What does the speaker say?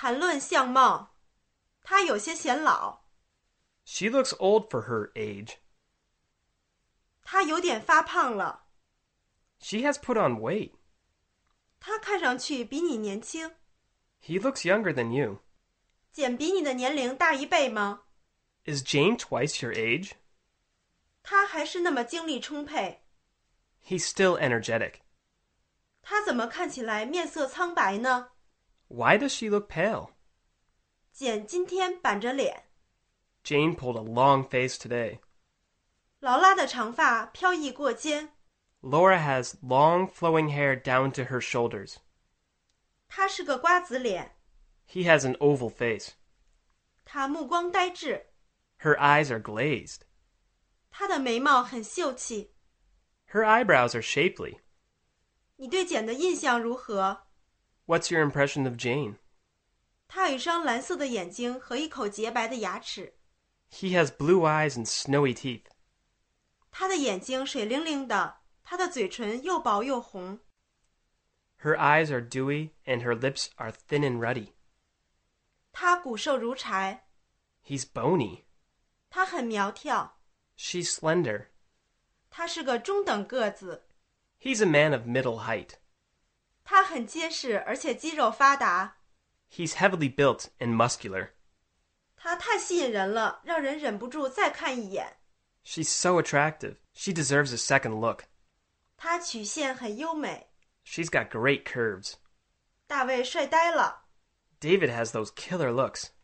谈论相貌，她有些显老。 She looks old for her age. 她有点发胖了。 She has put on weight. 她看上去比你年轻。 He looks younger than you. 简比你的年龄大1倍吗？ Is Jane twice your age? 她还是那么精力充沛。 He's still energetic. 她怎么看起来面色苍白呢？ Why does she look pale? 简今天板着脸。 Jane pulled a long face today. 劳拉的长发飘逸过肩。 Laura has long flowing hair down to her shoulders. 她是个瓜子脸。 He has an oval face. 她目光呆滞。 Her eyes are glazed. 她的眉毛很秀气。 Her eyebrows are shapely. 你对简的印象如何？ What's your impression of Jane? 她有一双蓝色的眼睛和一口洁白的牙齿。 He has blue eyes and snowy teeth. 她的眼睛水灵灵的，她的嘴唇又薄又红。 Her eyes are dewy and her lips are thin and ruddy. 她骨瘦如柴。 He's bony. 她很苗条。 She's slender. 她是个中等个子。 He's a man of middle height. 她很结实，而且肌肉发达。 He's heavily built and muscular. 她太吸引人了，让人忍不住再看一眼。 She's so attractive. She deserves a second look. 她曲线很优美。 She's got great curves. 大卫帅呆了。 David has those killer looks.